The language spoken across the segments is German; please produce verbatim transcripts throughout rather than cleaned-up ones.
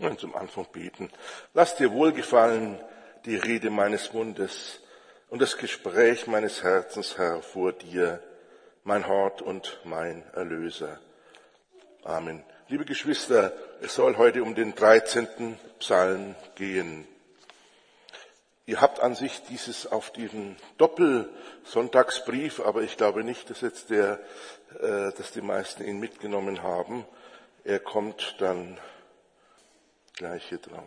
Und zum Anfang beten. Lass dir wohlgefallen die Rede meines Mundes und das Gespräch meines Herzens, Herr, vor dir, mein Hort und mein Erlöser. Amen. Liebe Geschwister, es soll heute um den dreizehnten Psalm gehen. Ihr habt an sich dieses auf diesen Doppelsonntagsbrief, aber ich glaube nicht, dass jetzt der, äh, dass die meisten ihn mitgenommen haben. Er kommt dann gleich hier dran.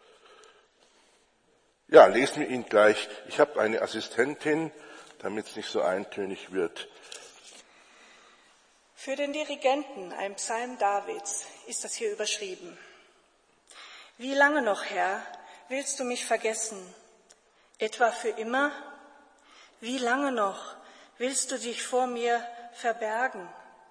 Ja, lesen wir ihn gleich. Ich habe eine Assistentin, damit es nicht so eintönig wird. Für den Dirigenten, ein Psalm Davids, ist das hier überschrieben. Wie lange noch, Herr, willst du mich vergessen? Etwa für immer? Wie lange noch willst du dich vor mir verbergen?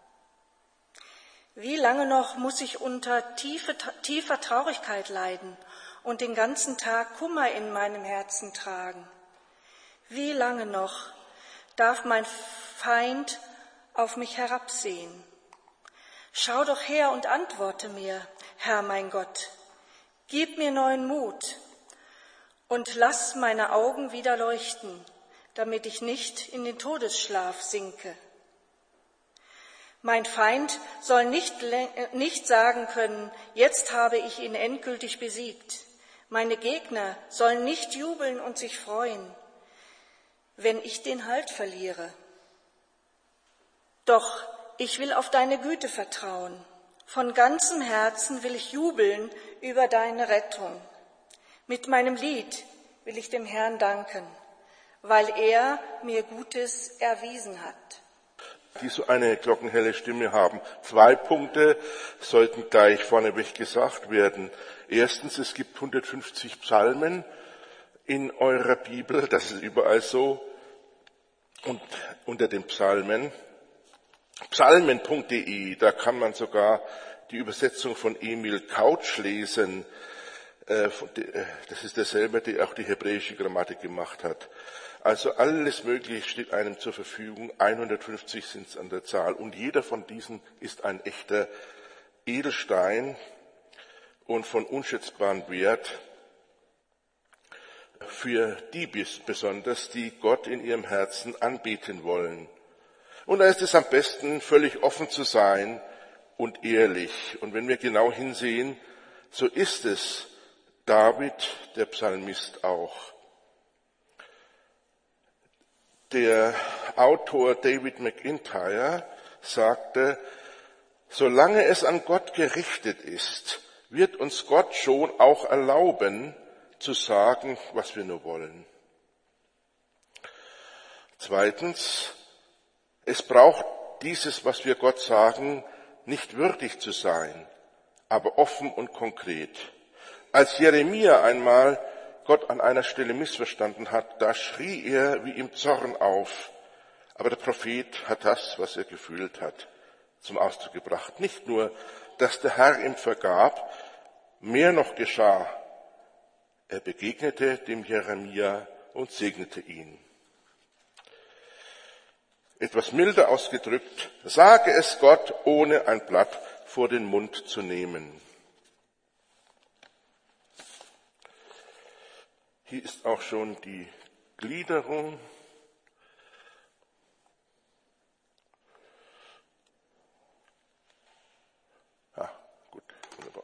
Wie lange noch muss ich unter tiefe, tiefer Traurigkeit leiden und den ganzen Tag Kummer in meinem Herzen tragen? Wie lange noch darf mein Feind auf mich herabsehen? Schau doch her und antworte mir, Herr mein Gott. Gib mir neuen Mut und lass meine Augen wieder leuchten, damit ich nicht in den Todesschlaf sinke. Mein Feind soll nicht, nicht sagen können, jetzt habe ich ihn endgültig besiegt. Meine Gegner sollen nicht jubeln und sich freuen, wenn ich den Halt verliere. Doch ich will auf deine Güte vertrauen. Von ganzem Herzen will ich jubeln über deine Rettung. Mit meinem Lied will ich dem Herrn danken, weil er mir Gutes erwiesen hat. Die so eine glockenhelle Stimme haben. Zwei Punkte sollten gleich vorneweg gesagt werden. Erstens, es gibt hundertfünfzig Psalmen in eurer Bibel, das ist überall so. Und unter den Psalmen, psalmen punkt de, da kann man sogar die Übersetzung von Emil Couch lesen. Das ist derselbe, der auch die hebräische Grammatik gemacht hat. Also alles Mögliche steht einem zur Verfügung. hundertfünfzig sind es an der Zahl. Und jeder von diesen ist ein echter Edelstein und von unschätzbarem Wert für die besonders, die Gott in ihrem Herzen anbeten wollen. Und da ist es am besten, völlig offen zu sein und ehrlich. Und wenn wir genau hinsehen, so ist es David, der Psalmist, auch. Der Autor David McIntyre sagte, solange es an Gott gerichtet ist, wird uns Gott schon auch erlauben, zu sagen, was wir nur wollen. Zweitens, es braucht dieses, was wir Gott sagen, nicht würdig zu sein, aber offen und konkret. Als Jeremia einmal Gott an einer Stelle missverstanden hat, da schrie er wie im Zorn auf. Aber der Prophet hat das, was er gefühlt hat, zum Ausdruck gebracht. Nicht nur, dass der Herr ihm vergab, mehr noch geschah. Er begegnete dem Jeremia und segnete ihn. Etwas milder ausgedrückt, sage es Gott, ohne ein Blatt vor den Mund zu nehmen. Hier ist auch schon die Gliederung. Ja, gut, wunderbar.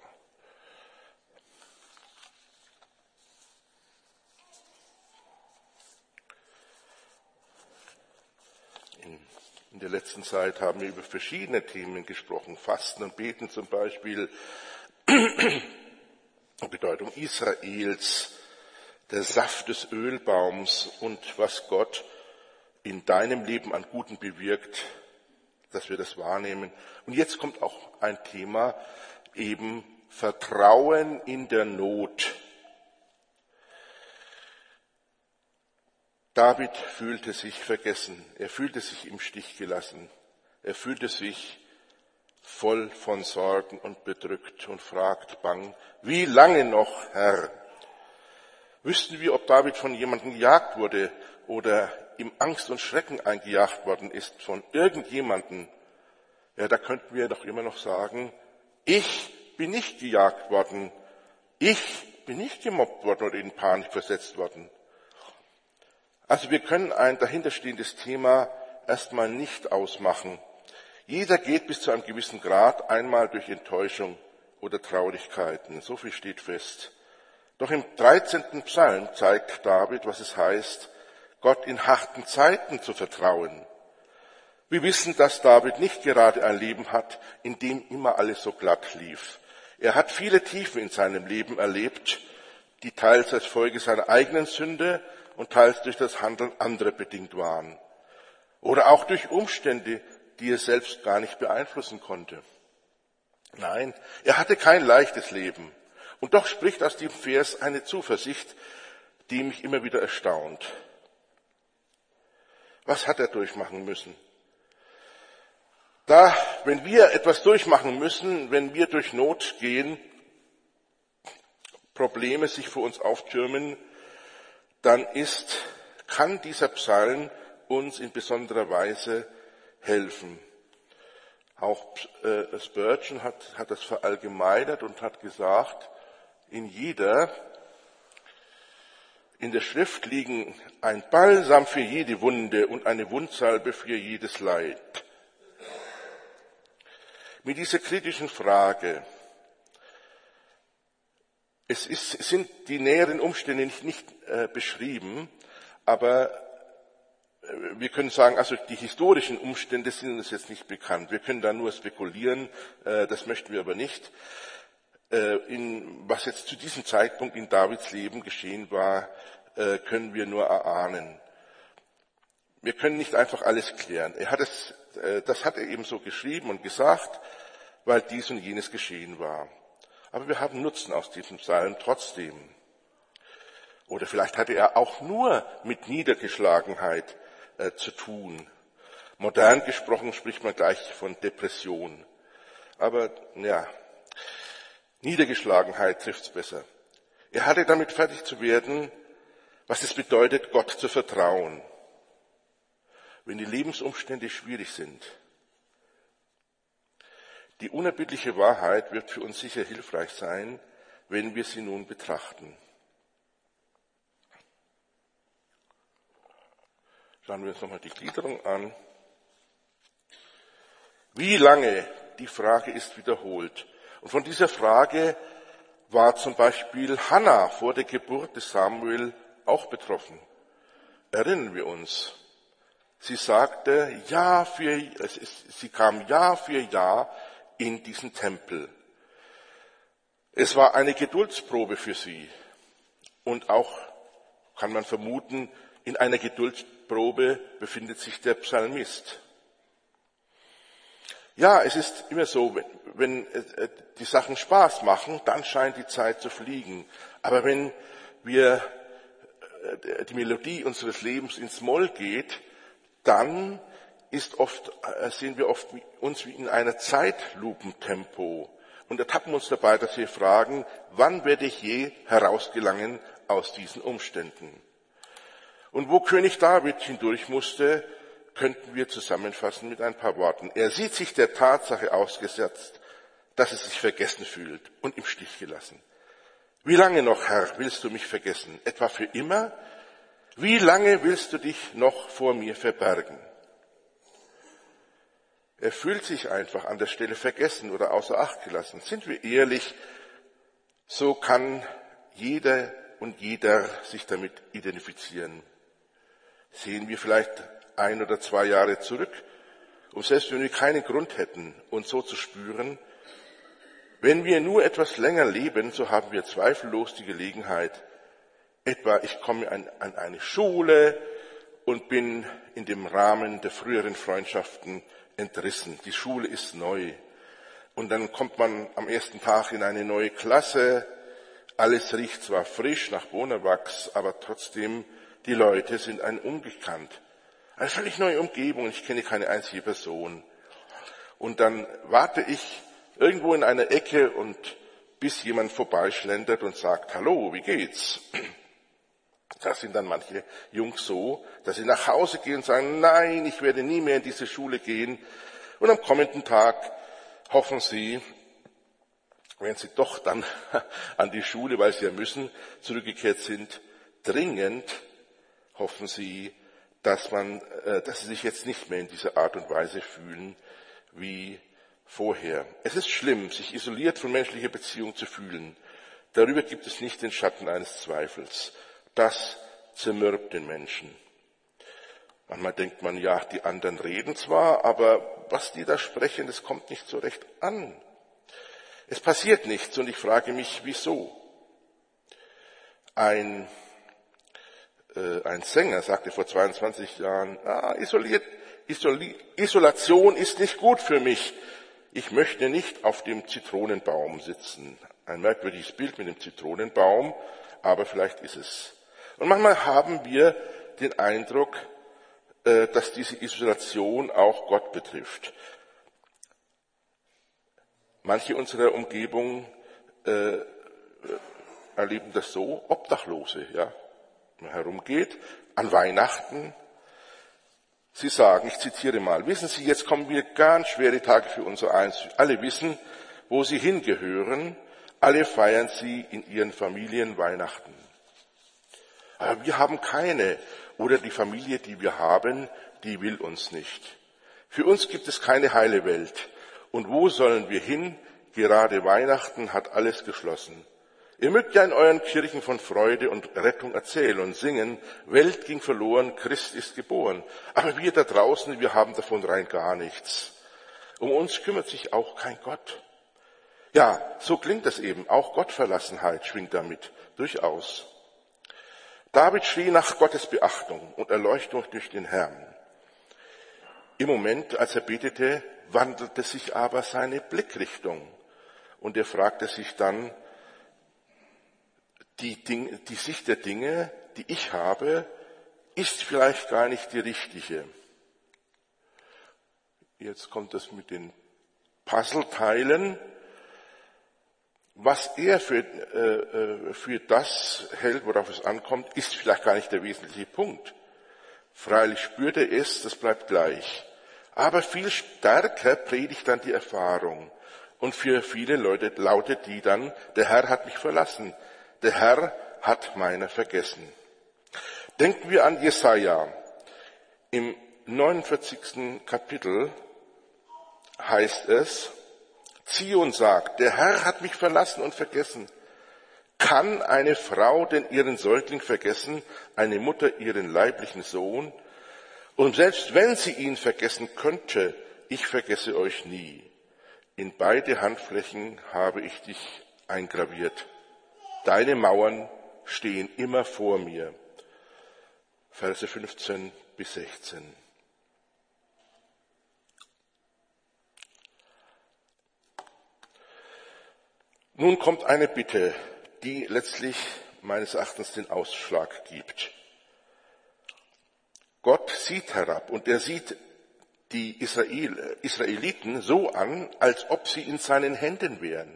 In, in der letzten Zeit haben wir über verschiedene Themen gesprochen, Fasten und Beten zum Beispiel, die Bedeutung Israels, der Saft des Ölbaums und was Gott in deinem Leben an Guten bewirkt, dass wir das wahrnehmen. Und jetzt kommt auch ein Thema, eben Vertrauen in der Not. David fühlte sich vergessen, er fühlte sich im Stich gelassen, er fühlte sich voll von Sorgen und bedrückt und fragt bang, wie lange noch, Herr? Wüssten wir, ob David von jemandem gejagt wurde oder ihm Angst und Schrecken eingejagt worden ist von irgendjemandem, ja, da könnten wir doch immer noch sagen, ich bin nicht gejagt worden, Ich bin nicht gemobbt worden oder in Panik versetzt worden. Also wir können ein dahinterstehendes Thema erstmal nicht ausmachen. Jeder geht bis zu einem gewissen Grad einmal durch Enttäuschung oder Traurigkeiten. So viel steht fest. Doch im dreizehnten Psalm zeigt David, was es heißt, Gott in harten Zeiten zu vertrauen. Wir wissen, dass David nicht gerade ein Leben hat, in dem immer alles so glatt lief. Er hat viele Tiefen in seinem Leben erlebt, die teils als Folge seiner eigenen Sünde und teils durch das Handeln anderer bedingt waren. Oder auch durch Umstände, die er selbst gar nicht beeinflussen konnte. Nein, er hatte kein leichtes Leben. Und doch spricht aus diesem Vers eine Zuversicht, die mich immer wieder erstaunt. Was hat er durchmachen müssen? Da, wenn wir etwas durchmachen müssen, wenn wir durch Not gehen, Probleme sich vor uns auftürmen, dann ist, kann dieser Psalm uns in besonderer Weise helfen. Auch äh, Spurgeon hat, hat das verallgemeinert und hat gesagt, in jeder, in der Schrift liegen ein Balsam für jede Wunde und eine Wundsalbe für jedes Leid. Mit dieser kritischen Frage, es, ist, es sind die näheren Umstände nicht, nicht äh, beschrieben, aber äh, wir können sagen, also die historischen Umstände sind uns jetzt nicht bekannt. Wir können da nur spekulieren, äh, das möchten wir aber nicht. Äh, in, was jetzt zu diesem Zeitpunkt in Davids Leben geschehen war, äh, können wir nur erahnen. Wir können nicht einfach alles klären. Er hat es, äh, das hat er eben so geschrieben und gesagt, weil dies und jenes geschehen war. Aber wir haben Nutzen aus diesem Psalm trotzdem. Oder vielleicht hatte er auch nur mit Niedergeschlagenheit äh, zu tun. Modern gesprochen spricht man gleich von Depression. Aber ja, Niedergeschlagenheit trifft's besser. Er hatte damit fertig zu werden, was es bedeutet, Gott zu vertrauen. Wenn die Lebensumstände schwierig sind. Die unerbittliche Wahrheit wird für uns sicher hilfreich sein, wenn wir sie nun betrachten. Schauen wir uns nochmal die Gliederung an. Wie lange? Die Frage ist wiederholt. Und von dieser Frage war zum Beispiel Hannah vor der Geburt des Samuel auch betroffen. Erinnern wir uns. Sie sagte Jahr für, sie kam Jahr für Jahr in diesen Tempel. Es war eine Geduldsprobe für sie. Und auch, kann man vermuten, in einer Geduldsprobe befindet sich der Psalmist. Ja, es ist immer so, wenn, wenn die Sachen Spaß machen, dann scheint die Zeit zu fliegen. Aber wenn wir die Melodie unseres Lebens ins Moll geht, dann ist oft, sehen wir oft uns wie in einer Zeitlupentempo und ertappen uns dabei, dass wir fragen, wann werde ich je herausgelangen aus diesen Umständen? Und wo König David hindurch musste, könnten wir zusammenfassen mit ein paar Worten. Er sieht sich der Tatsache ausgesetzt, dass er sich vergessen fühlt und im Stich gelassen. Wie lange noch, Herr, willst du mich vergessen? Etwa für immer? Wie lange willst du dich noch vor mir verbergen? Er fühlt sich einfach an der Stelle vergessen oder außer Acht gelassen. Sind wir ehrlich, so kann jeder und jeder sich damit identifizieren. Sehen wir vielleicht ein oder zwei Jahre zurück, und selbst wenn wir keinen Grund hätten, uns so zu spüren, wenn wir nur etwas länger leben, so haben wir zweifellos die Gelegenheit, etwa ich komme an, an eine Schule und bin in dem Rahmen der früheren Freundschaften entrissen. Die Schule ist neu. Und dann kommt man am ersten Tag in eine neue Klasse. Alles riecht zwar frisch nach Bonawachs, aber trotzdem, die Leute sind einem ungekannt. Eine völlig neue Umgebung, ich kenne keine einzige Person. Und dann warte ich irgendwo in einer Ecke und bis jemand vorbeischlendert und sagt, hallo, wie geht's? Da sind dann manche Jungs so, dass sie nach Hause gehen und sagen, nein, ich werde nie mehr in diese Schule gehen. Und am kommenden Tag hoffen sie, wenn sie doch dann an die Schule, weil sie ja müssen, zurückgekehrt sind, dringend hoffen sie, dass man, dass sie sich jetzt nicht mehr in dieser Art und Weise fühlen wie vorher. Es ist schlimm, sich isoliert von menschlicher Beziehung zu fühlen. Darüber gibt es nicht den Schatten eines Zweifels. Das zermürbt den Menschen. Manchmal denkt man, ja, die anderen reden zwar, aber was die da sprechen, das kommt nicht so recht an. Es passiert nichts und ich frage mich, wieso? Ein, äh, ein Sänger sagte vor zweiundzwanzig Jahren, ah, isoliert, isoli, Isolation ist nicht gut für mich. Ich möchte nicht auf dem Zitronenbaum sitzen. Ein merkwürdiges Bild mit dem Zitronenbaum, aber vielleicht ist es. Und manchmal haben wir den Eindruck, äh, dass diese Isolation auch Gott betrifft. Manche unserer Umgebung äh, erleben das so, Obdachlose, ja, man herumgeht, an Weihnachten. Sie sagen, ich zitiere mal, wissen Sie, jetzt kommen wir ganz schwere Tage für unser Eins. Alle wissen, wo sie hingehören, alle feiern sie in ihren Familien Weihnachten. Aber wir haben keine, oder die Familie, die wir haben, die will uns nicht. Für uns gibt es keine heile Welt. Und wo sollen wir hin? Gerade Weihnachten hat alles geschlossen. Ihr mögt ja in euren Kirchen von Freude und Rettung erzählen und singen, Welt ging verloren, Christ ist geboren. Aber wir da draußen, wir haben davon rein gar nichts. Um uns kümmert sich auch kein Gott. Ja, so klingt das eben. Auch Gottverlassenheit schwingt damit, durchaus. David schrie nach Gottes Beachtung und Erleuchtung durch den Herrn. Im Moment, als er betete, wandelte sich aber seine Blickrichtung. Und er fragte sich dann, die, Dinge, die Sicht der Dinge, die ich habe, ist vielleicht gar nicht die richtige. Jetzt kommt das mit den Puzzleteilen. Was er für, äh, für das hält, worauf es ankommt, ist vielleicht gar nicht der wesentliche Punkt. Freilich spürt er es, das bleibt gleich. Aber viel stärker predigt dann die Erfahrung. Und für viele Leute lautet die dann, der Herr hat mich verlassen. Der Herr hat meiner vergessen. Denken wir an Jesaja. Im neunundvierzigsten Kapitel heißt es, Zion sagt, der Herr hat mich verlassen und vergessen. Kann eine Frau denn ihren Säugling vergessen, eine Mutter ihren leiblichen Sohn? Und selbst wenn sie ihn vergessen könnte, ich vergesse euch nie. In beide Handflächen habe ich dich eingraviert. Deine Mauern stehen immer vor mir. Verse fünfzehn bis sechzehn. Nun kommt eine Bitte, die letztlich meines Erachtens den Ausschlag gibt. Gott sieht herab und er sieht die Israel, Israeliten so an, als ob sie in seinen Händen wären.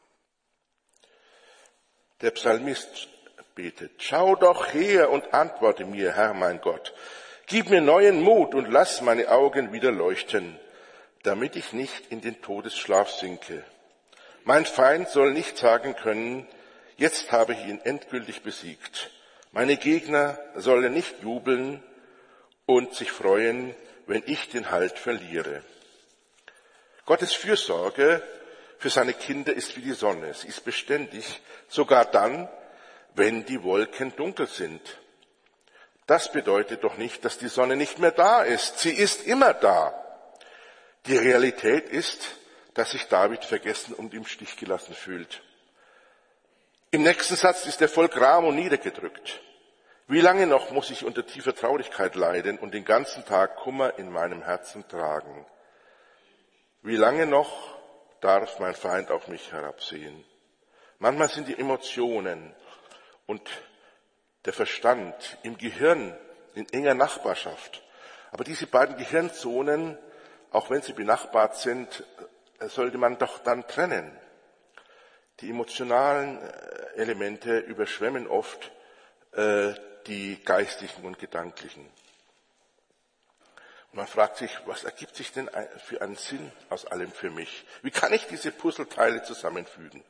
Der Psalmist betet, schau doch her und antworte mir, Herr mein Gott. Gib mir neuen Mut und lass meine Augen wieder leuchten, damit ich nicht in den Todesschlaf sinke. Mein Feind soll nicht sagen können, jetzt habe ich ihn endgültig besiegt. Meine Gegner sollen nicht jubeln und sich freuen, wenn ich den Halt verliere. Gottes Fürsorge für seine Kinder ist wie die Sonne. Sie ist beständig, sogar dann, wenn die Wolken dunkel sind. Das bedeutet doch nicht, dass die Sonne nicht mehr da ist. Sie ist immer da. Die Realität ist, dass sich David vergessen und im Stich gelassen fühlt. Im nächsten Satz ist er voll Gram und niedergedrückt. Wie lange noch muss ich unter tiefer Traurigkeit leiden und den ganzen Tag Kummer in meinem Herzen tragen? Wie lange noch darf mein Feind auf mich herabsehen? Manchmal sind die Emotionen und der Verstand im Gehirn in enger Nachbarschaft. Aber diese beiden Gehirnzonen, auch wenn sie benachbart sind, sollte man doch dann trennen. Die emotionalen Elemente überschwemmen oft äh, die geistigen und gedanklichen. Man fragt sich, was ergibt sich denn für einen Sinn aus allem für mich? Wie kann ich diese Puzzleteile zusammenfügen?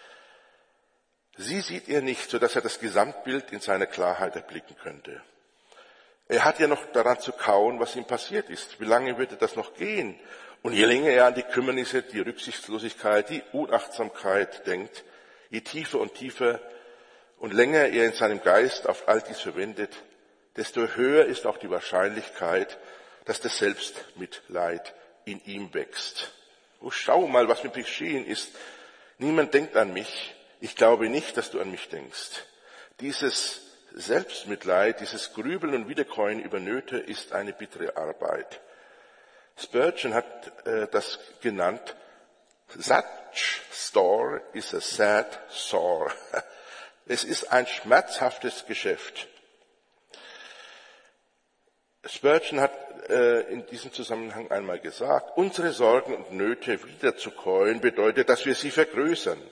Sie sieht er nicht, sodass er das Gesamtbild in seiner Klarheit erblicken könnte. Er hat ja noch daran zu kauen, was ihm passiert ist. Wie lange würde das noch gehen? Und je länger er an die Kümmernisse, die Rücksichtslosigkeit, die Unachtsamkeit denkt, je tiefer und tiefer und länger er in seinem Geist auf all dies verwendet, desto höher ist auch die Wahrscheinlichkeit, dass das Selbstmitleid in ihm wächst. Oh, schau mal, was mir geschehen ist. Niemand denkt an mich. Ich glaube nicht, dass du an mich denkst. Dieses Selbstmitleid, dieses Grübeln und Wiederkäuen über Nöte ist eine bittere Arbeit. Spurgeon hat äh, das genannt, such store is a sad sore. Es ist ein schmerzhaftes Geschäft. Spurgeon hat äh, in diesem Zusammenhang einmal gesagt, unsere Sorgen und Nöte wiederzukäuen bedeutet, dass wir sie vergrößern.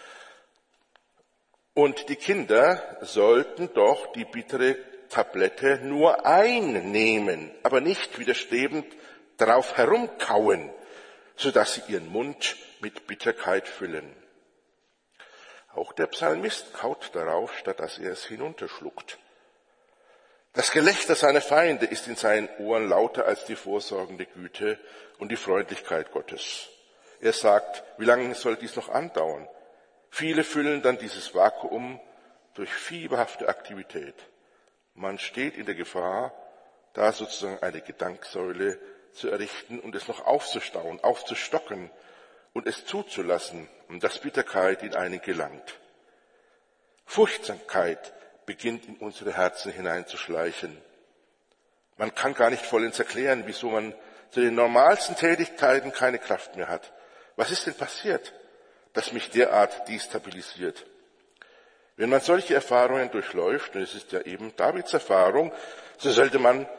Und die Kinder sollten doch die bittere Tablette nur einnehmen, aber nicht widerstrebend darauf herumkauen, sodass sie ihren Mund mit Bitterkeit füllen. Auch der Psalmist kaut darauf, statt dass er es hinunterschluckt. Das Gelächter seiner Feinde ist in seinen Ohren lauter als die vorsorgende Güte und die Freundlichkeit Gottes. Er sagt, wie lange soll dies noch andauern? Viele füllen dann dieses Vakuum durch fieberhafte Aktivität. Man steht in der Gefahr, da sozusagen eine Gedenksäule zu errichten und es noch aufzustauen, aufzustocken und es zuzulassen, dass Bitterkeit in einen gelangt. Furchtsamkeit beginnt in unsere Herzen hineinzuschleichen. Man kann gar nicht vollends erklären, wieso man zu den normalsten Tätigkeiten keine Kraft mehr hat. Was ist denn passiert, das mich derart destabilisiert? Wenn man solche Erfahrungen durchläuft, und es ist ja eben Davids Erfahrung, so sollte man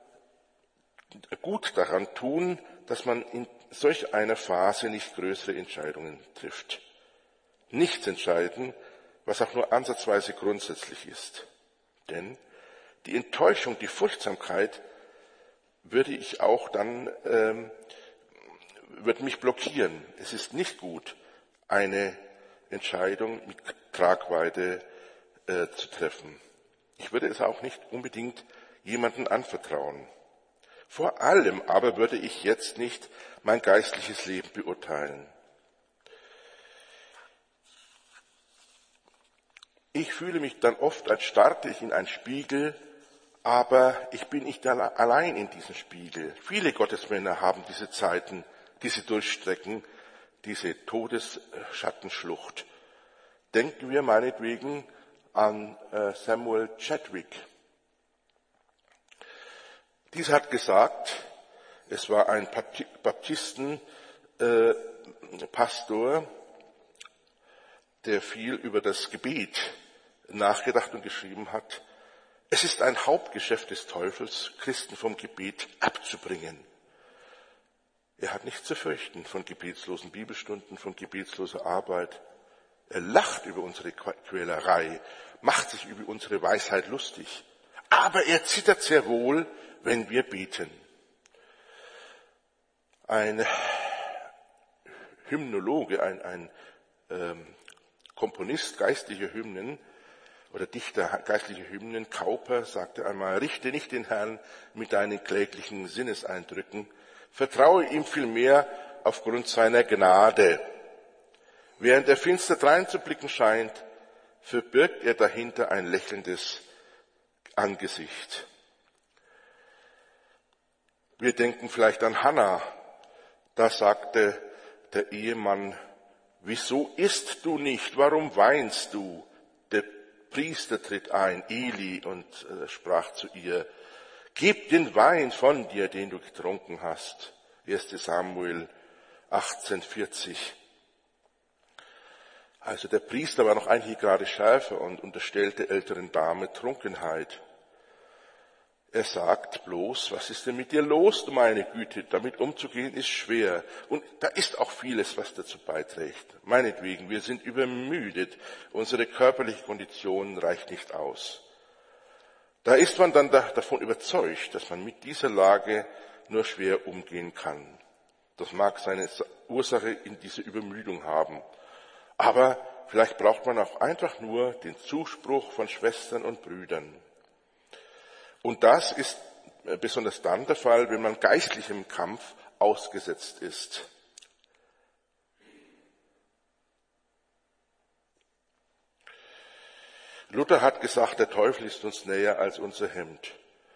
gut daran tun, dass man in solch einer Phase nicht größere Entscheidungen trifft. Nichts entscheiden, was auch nur ansatzweise grundsätzlich ist. Denn die Enttäuschung, die Furchtsamkeit würde ich auch dann, ähm, würde mich blockieren. Es ist nicht gut, eine Entscheidung mit Tragweite äh, zu treffen. Ich würde es auch nicht unbedingt jemandem anvertrauen. Vor allem aber würde ich jetzt nicht mein geistliches Leben beurteilen. Ich fühle mich dann oft, als starte ich in einen Spiegel, aber ich bin nicht allein in diesem Spiegel. Viele Gottesmänner haben diese Zeiten, diese Durchstrecken, diese Todesschattenschlucht. Denken wir meinetwegen an Samuel Chadwick. Dieser hat gesagt, es war ein Baptistenpastor, der viel über das Gebet nachgedacht und geschrieben hat. Es ist ein Hauptgeschäft des Teufels, Christen vom Gebet abzubringen. Er hat nichts zu fürchten von gebetslosen Bibelstunden, von gebetsloser Arbeit. Er lacht über unsere Quälerei, macht sich über unsere Weisheit lustig. Aber er zittert sehr wohl, wenn wir beten. Ein Hymnologe, ein, ein ähm, Komponist geistlicher Hymnen oder Dichter geistlicher Hymnen, Cowper, sagte einmal, richte nicht den Herrn mit deinen kläglichen Sinneseindrücken, vertraue ihm vielmehr aufgrund seiner Gnade. Während er finster dreinzublicken scheint, verbirgt er dahinter ein lächelndes Angesicht. Wir denken vielleicht an Hannah. Da sagte der Ehemann, wieso isst du nicht? Warum weinst du? Der Priester tritt ein, Eli, und äh, sprach zu ihr, gib den Wein von dir, den du getrunken hast. erster Samuel achtzehn vierzig. Also der Priester war noch eigentlich gerade schärfer und unterstellte älteren Dame Trunkenheit. Er sagt bloß, was ist denn mit dir los, du meine Güte? Damit umzugehen ist schwer. Und da ist auch vieles, was dazu beiträgt. Meinetwegen, wir sind übermüdet. Unsere körperliche Kondition reicht nicht aus. Da ist man dann davon überzeugt, dass man mit dieser Lage nur schwer umgehen kann. Das mag seine Ursache in dieser Übermüdung haben. Aber vielleicht braucht man auch einfach nur den Zuspruch von Schwestern und Brüdern. Und das ist besonders dann der Fall, wenn man geistlichem Kampf ausgesetzt ist. Luther hat gesagt, der Teufel ist uns näher als unser Hemd.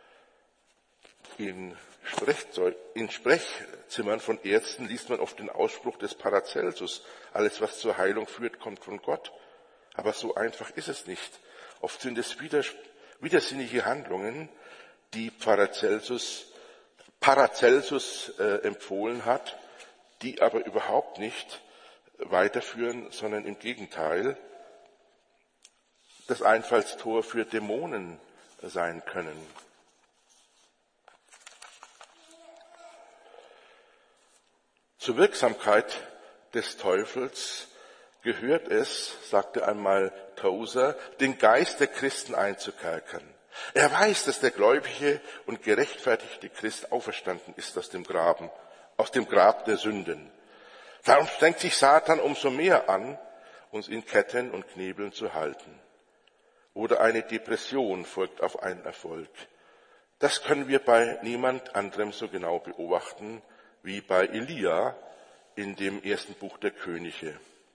In, Sprechzeug, in Sprechzimmern von Ärzten liest man oft den Ausspruch des Paracelsus, alles was zur Heilung führt, kommt von Gott. Aber so einfach ist es nicht. Oft sind es widers, widersinnige Handlungen, die Paracelsus, Paracelsus äh, empfohlen hat, die aber überhaupt nicht weiterführen, sondern im Gegenteil das Einfallstor für Dämonen sein können. Zur Wirksamkeit des Teufels gehört es, sagte einmal Tozer, den Geist der Christen einzukerkern. Er weiß, dass der gläubige und gerechtfertigte Christ auferstanden ist aus dem Graben, aus dem Grab der Sünden. Darum strengt sich Satan umso mehr an, uns in Ketten und Knebeln zu halten. Oder eine Depression folgt auf einen Erfolg. Das können wir bei niemand anderem so genau beobachten wie bei Elia in dem ersten Buch der Könige.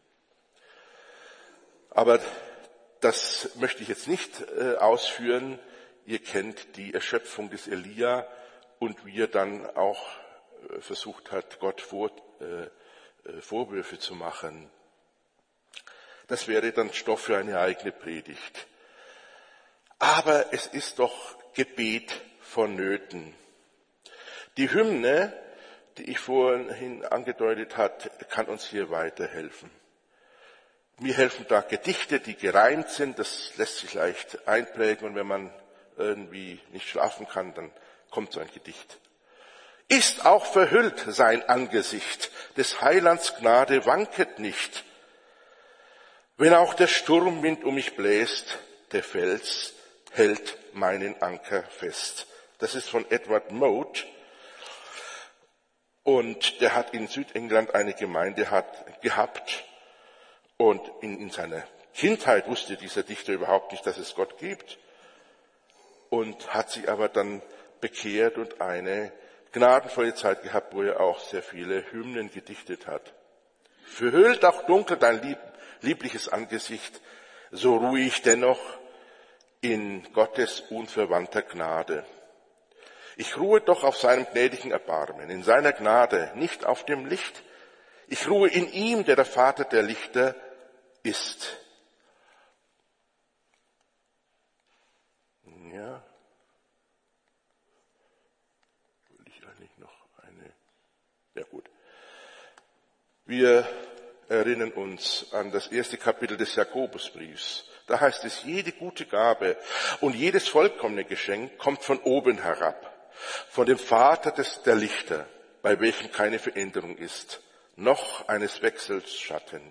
Aber das möchte ich jetzt nicht äh, ausführen. Ihr kennt die Erschöpfung des Elia und wie er dann auch äh, versucht hat, Gott vor, äh, Vorwürfe zu machen. Das wäre dann Stoff für eine eigene Predigt. Aber es ist doch Gebet vonnöten. Die Hymne, die ich vorhin angedeutet habe, kann uns hier weiterhelfen. Mir helfen da Gedichte, die gereimt sind, das lässt sich leicht einprägen und wenn man irgendwie nicht schlafen kann, dann kommt so ein Gedicht. Ist auch verhüllt sein Angesicht, des Heilands Gnade wanket nicht. Wenn auch der Sturmwind um mich bläst, der Fels hält meinen Anker fest. Das ist von Edward Mote. Und der hat in Südengland eine Gemeinde hat, gehabt. Und in, in seiner Kindheit wusste dieser Dichter überhaupt nicht, dass es Gott gibt. Und hat sich aber dann bekehrt und eine gnadenvolle Zeit gehabt, wo er auch sehr viele Hymnen gedichtet hat. Verhüllt auch dunkel dein lieb, liebliches Angesicht, so ruhe ich dennoch in Gottes unverwandter Gnade. Ich ruhe doch auf seinem gnädigen Erbarmen, in seiner Gnade, nicht auf dem Licht. Ich ruhe in ihm, der der Vater der Lichter ist. Ja. Will ich eigentlich noch eine? Ja gut. Wir erinnern uns an das erste Kapitel des Jakobusbriefs. Da heißt es, jede gute Gabe und jedes vollkommene Geschenk kommt von oben herab, von dem Vater des, der Lichter, bei welchem keine Veränderung ist, noch eines Wechsels Schatten.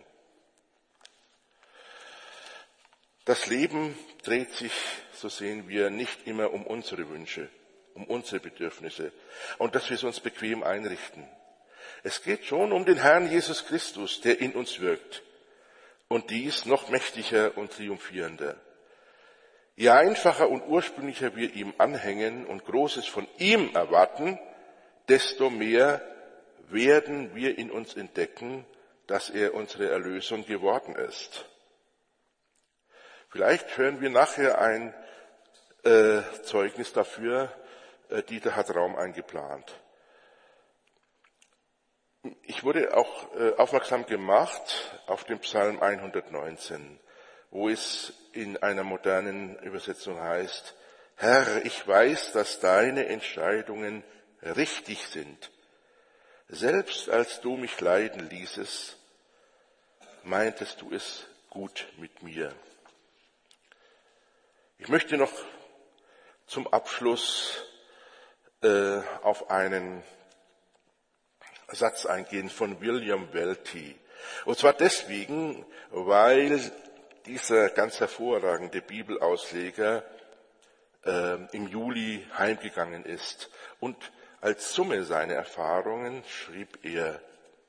Das Leben dreht sich, so sehen wir, nicht immer um unsere Wünsche, um unsere Bedürfnisse und dass wir es uns bequem einrichten. Es geht schon um den Herrn Jesus Christus, der in uns wirkt. Und dies noch mächtiger und triumphierender. Je einfacher und ursprünglicher wir ihm anhängen und Großes von ihm erwarten, desto mehr werden wir in uns entdecken, dass er unsere Erlösung geworden ist. Vielleicht hören wir nachher ein äh, Zeugnis dafür, äh, Dieter hat Raum eingeplant. Ich wurde auch äh, aufmerksam gemacht auf den Psalm hundertneunzehn, wo es in einer modernen Übersetzung heißt, Herr, ich weiß, dass deine Entscheidungen richtig sind. Selbst als du mich leiden ließest, meintest du es gut mit mir. Ich möchte noch zum Abschluss äh, auf einen Satz eingehen von William Welty. Und zwar deswegen, weil dieser ganz hervorragende Bibelausleger äh, im Juli heimgegangen ist und als Summe seiner Erfahrungen schrieb er: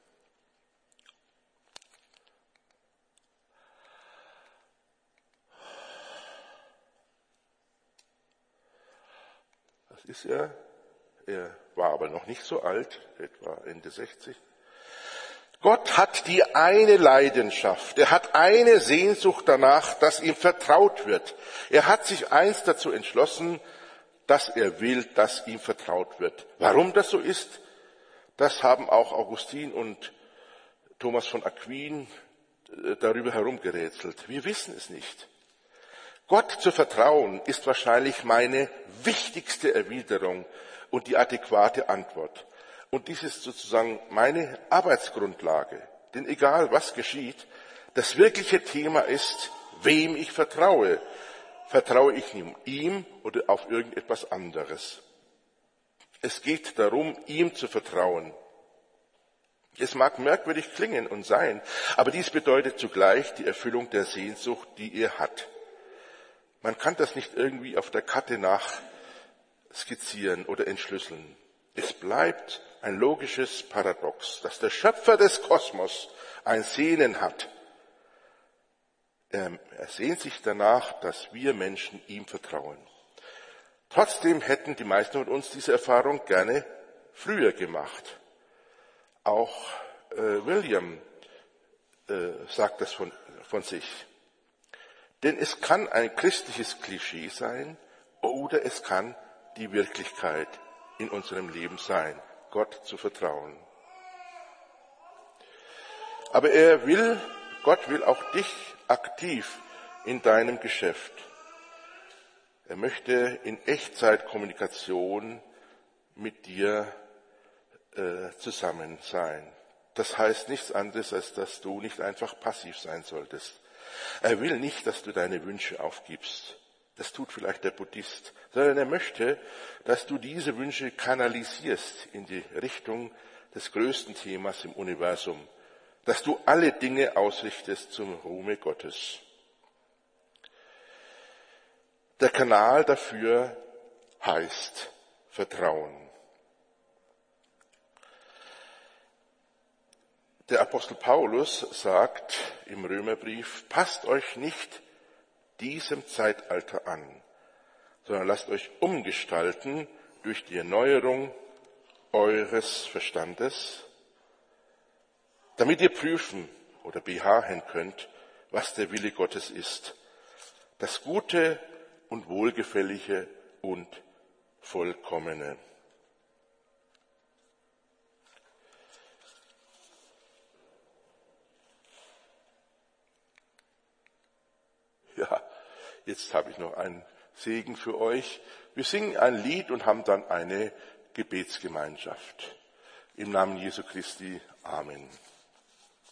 Das ist er. Er war aber noch nicht so alt, etwa Ende sechzig. Gott hat die eine Leidenschaft, er hat eine Sehnsucht danach, dass ihm vertraut wird. Er hat sich einst dazu entschlossen, dass er will, dass ihm vertraut wird. Warum das so ist, das haben auch Augustin und Thomas von Aquin darüber herumgerätselt. Wir wissen es nicht. Gott zu vertrauen ist wahrscheinlich meine wichtigste Erwiderung und die adäquate Antwort. Und dies ist sozusagen meine Arbeitsgrundlage. Denn egal was geschieht, das wirkliche Thema ist, wem ich vertraue. Vertraue ich ihm oder auf irgendetwas anderes? Es geht darum, ihm zu vertrauen. Es mag merkwürdig klingen und sein, aber dies bedeutet zugleich die Erfüllung der Sehnsucht, die er hat. Man kann das nicht irgendwie auf der Karte nachskizzieren oder entschlüsseln. Es bleibt ein logisches Paradox, dass der Schöpfer des Kosmos ein Sehnen hat. Er sehnt sich danach, dass wir Menschen ihm vertrauen. Trotzdem hätten die meisten von uns diese Erfahrung gerne früher gemacht. Auch äh, William äh, sagt das von, von sich. Denn es kann ein christliches Klischee sein oder es kann die Wirklichkeit in unserem Leben sein, Gott zu vertrauen. Aber er will, Gott will auch dich aktiv in deinem Geschäft. Er möchte in Echtzeitkommunikation mit dir äh, zusammen sein. Das heißt nichts anderes, als dass du nicht einfach passiv sein solltest. Er will nicht, dass du deine Wünsche aufgibst. Das tut vielleicht der Buddhist, sondern er möchte, dass du diese Wünsche kanalisierst in die Richtung des größten Themas im Universum, dass du alle Dinge ausrichtest zum Ruhme Gottes. Der Kanal dafür heißt Vertrauen. Der Apostel Paulus sagt im Römerbrief: Passt euch nicht diesem Zeitalter an, sondern lasst euch umgestalten durch die Erneuerung eures Verstandes, damit ihr prüfen oder beharren könnt, was der Wille Gottes ist, das Gute und Wohlgefällige und Vollkommene. Ja, jetzt habe ich noch einen Segen für euch. Wir singen ein Lied und haben dann eine Gebetsgemeinschaft. Im Namen Jesu Christi. Amen.